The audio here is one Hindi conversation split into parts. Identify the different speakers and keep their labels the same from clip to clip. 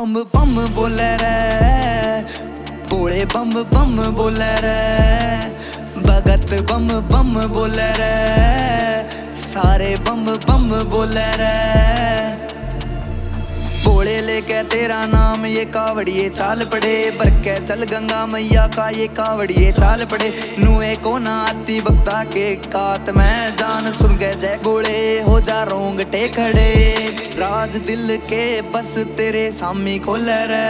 Speaker 1: बम बम बोले रे भोले बम बम बोले रे भगत बम बम बोले रे सारे बम बम बोले रे भोले लेके तेरा नाम ये कावड़िए चाल पड़े बरके चल गंगा मैया का ये कावड़िए चाल पड़े नुए को ना आती बक्ता के कात में जान सुन के जय गोले हो जा रोंगटे खड़े राज दिल के बस तेरे सामी खोले रे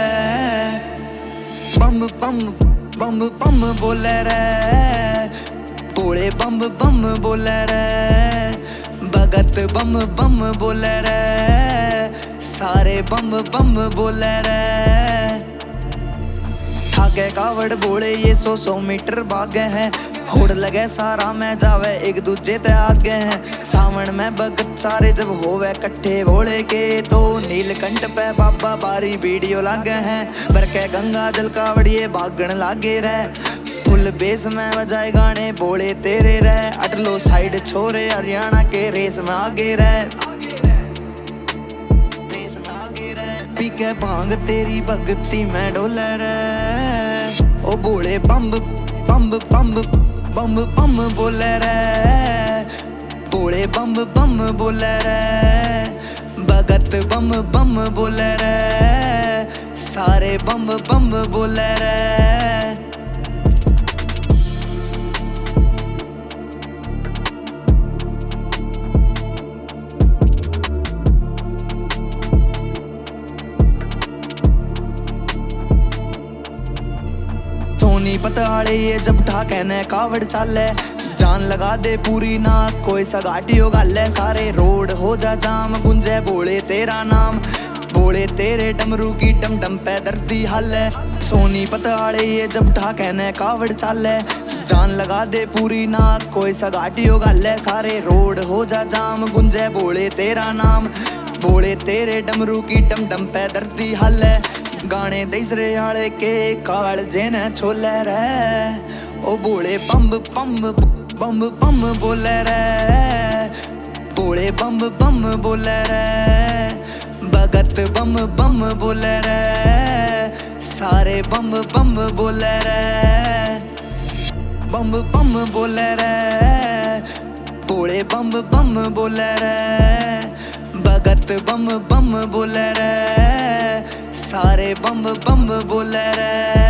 Speaker 1: बम बम बम बम बोले रे भोले बम बम बोले रे भगत बम बम बोले रे सारे बम बम बोले रे ठाके कावड़ भोले ये 100 मीटर भागे हैं होड़ लगे सारा में जावे एक दूजे ते आगे हैं सावन में भगत सारे जब होवे कट्ठे भोले के तो नीलकंठ पे बाबा बारी वीडियो लागे हैं बरके गंगा जल कावड़िए भागण लागे रे फुल बेस में बजाए गाने भोले तेरे रे अटलो साइड छोरे हरियाणा के रेस में आगे रे पी के भांग तेरी भक्ति में डोले रे ओ भोले बम बम बम बम बम बोले रे भोले बम बम बोले रे भगत बम बम बोले रे सारे बम बम बोले रे सोनीपत आले ये जब ठाके ने कावड़ चाले जान लगा दे पूरी ना कोई सगाटी हो गाले सारे रोड हो जा जाम गुंजे भोले तेरा नाम भोले तेरे डमरू की डम डम पे दर्दी हाले सोनीपत आले ये जब ठाके ने कावड़ चाले जान लगा दे पूरी ना कोई सगाटी हो गाले सारे रोड हो जा जाम गुंजे भोले तेरा नाम भोले तेरे डमरू की डम डम पे दर्दी हाले गाने दूसरे आले के काल जेने छोले रे ओ भोले बम बम बम बम बोले रे भोले बम बम बोले रे भगत बम बम बोले रे सारे बम बम बोले रे बम बम बोले रे भोले बम बम बोले रे भगत बम बम बोले रे सारे बम बम बोले रे।